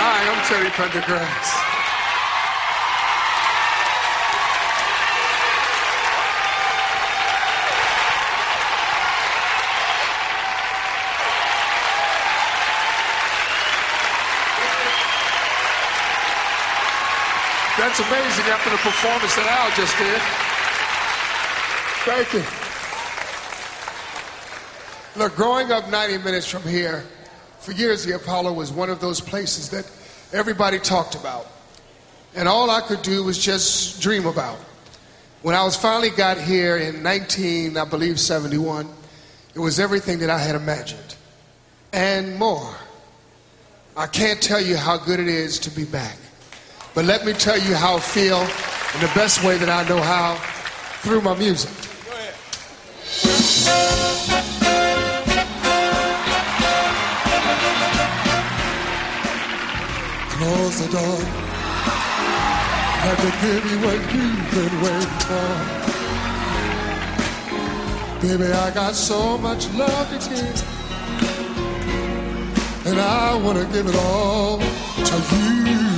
Hi, I'm Teddy Pendergrass. That's amazing after the performance that Al just did. Thank you. Look, growing up 90 minutes from here, for years the Apollo was one of those places that everybody talked about. And all I could do was just dream about. When I finally got here in 71, it was everything that I had imagined. And more. I can't tell you how good it is to be back. But let me tell you how I feel in the best way that I know how, through my music. Go ahead. Close the door. Let me give you what you've been waiting for. Baby, I got so much love to give. And I want to give it all to you.